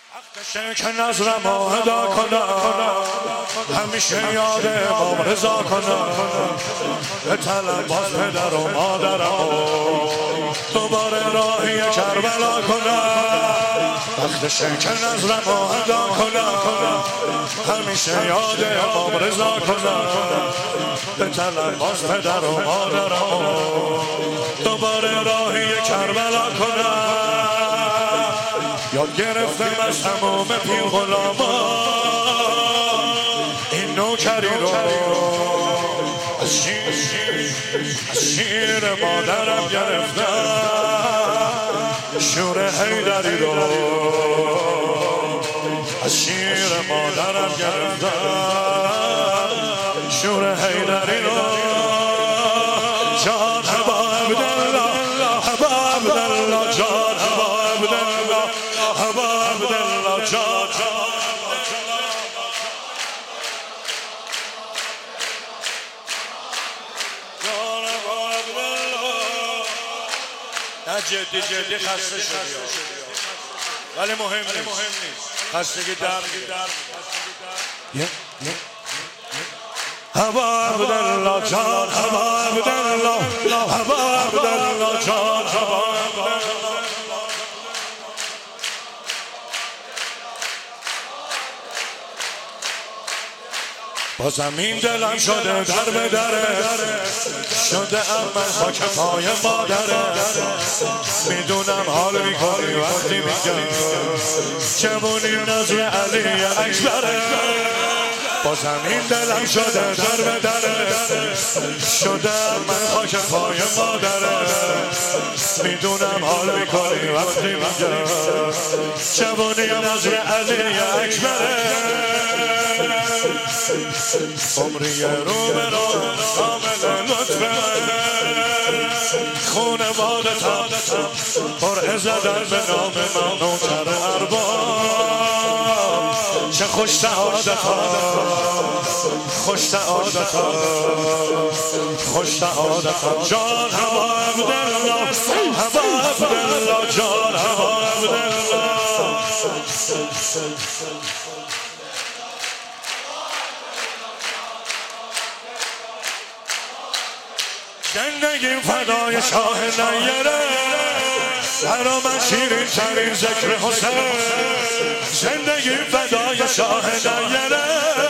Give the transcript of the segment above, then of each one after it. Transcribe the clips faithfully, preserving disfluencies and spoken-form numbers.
حقشه که نظرم ادا کنم، همیشه یاد امام رضا کنم، به طلب باز پدر و مادرم دوباره راهی کربلا کنم. وقتشه که نظرم ادا کنم، همیشه یاد امام رضا کنم، به طلب باز پدر و مادرم دوباره راهی کربلا کنم. یاد گرفتم از تمام پیر غلاما این نوکری رو، از شیر, از شیر مادرم گرفتم شور حیدری رو، از شیر مادرم گرفتم شور حیدری رو. جان ابا عبدالله، ابا عبدالله، جان ابا عبدالله، ابا عبدالله، جان ابا عبدالله. نه جدی جدی خسته شدی ولی مهم نیست، خستگی در ابا عبدالله، جان ابا عبدالله، ابا عبدالله، جان ابا عبدالله. با زمین دلم شده در به دره، شده ام من خاک پای مادره. میدونم حال میکنی وقتی میگم جوونی نظر علی اکبره. با زمین دلم شده در به دره، شده ام من خاک پای مادره. میدونم حال میکنی وقتی میگم جوونی نظر علی اکبره. عمری رو به رو عامل لطفه، خونوادتم قرعه زدن به نام من نوکر ارباب. چه خوش سعادتم، خوش سعادتم، خوش سعادتم. جان ابا عبدالله، ابا عبدالله، جان ابا عبدالله. زندگی فدای شاه نیره، برا من شیرین ترین ذکر حسین. زندگی فدای شاه نیره،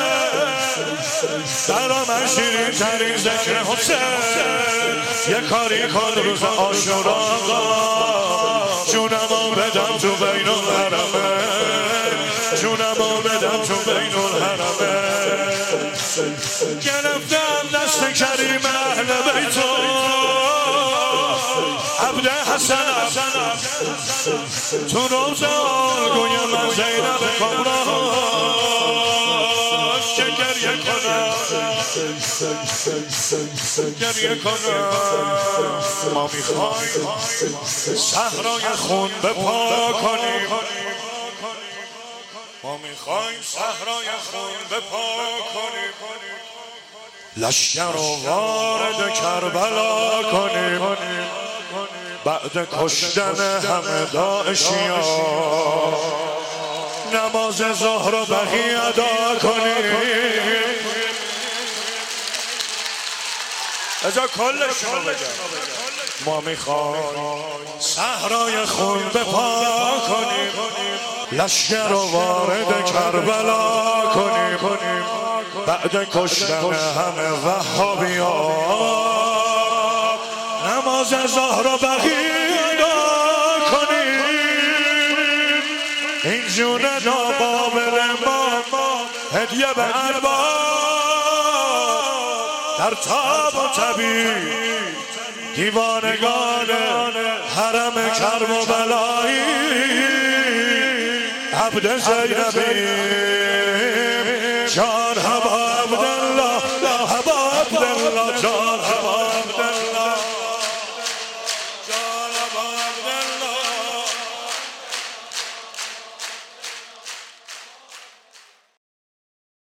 برا من شیرین ترین ذکر حسین. یه کاری کن روز عاشورا آقا، جونمو بدم تو بین الحرمه، جونمو بدم تو بین الحرمه. گرفتم دست کریم اهل بیتو، عبد حسن تو روزه آلگوی من زینب کبرا که گریه کنم، گریه کنم. ما میخوایم صحرای خون بپا کنیم، ما میخوایم صحرای خون بپا کنیم، لشکر رو وارد کربلا کنیم، بعد کشتن همه داعشیا نماز ظهر رو بقی ادا کنیم. ازا کلش رو بگم. ما میخوایم صحرای خون بپا کنیم، لشکر رو وارد کربلا کنیم، بعد کشتن همه وهابیا نماز ظهر رو بقی ادا کنیم. این جون ناقابل ما هدیه به ارباب، در تاب و طبیب دیوانگان حرم کرم و بلایی. عبد زینبی جان ابا عبدالله، ابا عبدالله، جان ابا عبدالله.